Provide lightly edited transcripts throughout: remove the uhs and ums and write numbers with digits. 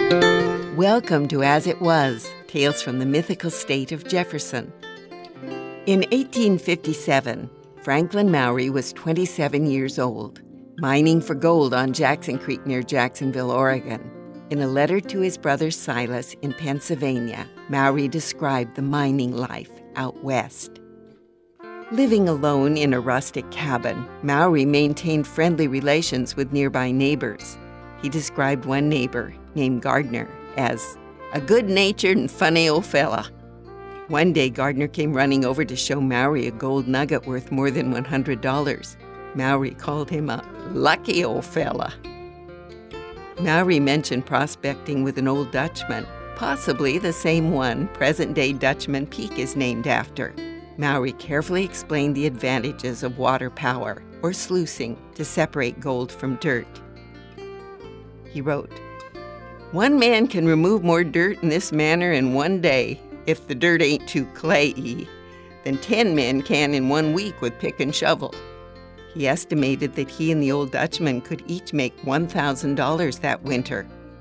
Welcome to As It Was, Tales from the Mythical State of Jefferson. In 1857, Franklin Maury was 27 years old, mining for gold on Jackson Creek near Jacksonville, Oregon. In a letter to his brother Silas in Pennsylvania, Maury described the mining life out west. Living alone in a rustic cabin, Maury maintained friendly relations with nearby neighbors. He described one neighbor, named Gardner, as a good-natured and funny old fella. One day, Gardner came running over to show Maury a gold nugget worth more than $100. Maury called him a lucky old fella. Maury mentioned prospecting with an old Dutchman, possibly the same one present-day Dutchman Peak is named after. Maury carefully explained the advantages of water power, or sluicing, to separate gold from dirt. He wrote, "One man can remove more dirt in this manner in one day, if the dirt ain't too clayey, than 10 men can in 1 week with pick and shovel." He estimated that he and the old Dutchman could each make $1,000 that winter.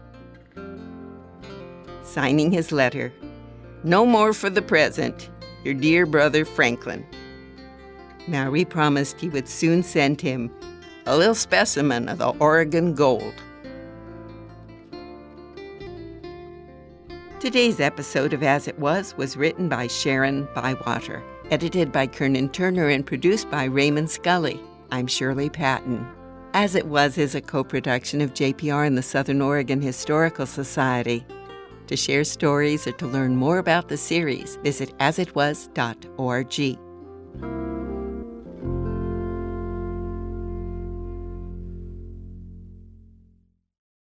Signing his letter, "No more for the present, your dear brother Franklin." Maury promised he would soon send him a little specimen of the Oregon gold. Today's episode of As It Was written by Sharon Bywater, edited by Kernan Turner, and produced by Raymond Scully. I'm Shirley Patton. As It Was is a co-production of JPR and the Southern Oregon Historical Society. To share stories or to learn more about the series, visit asitwas.org.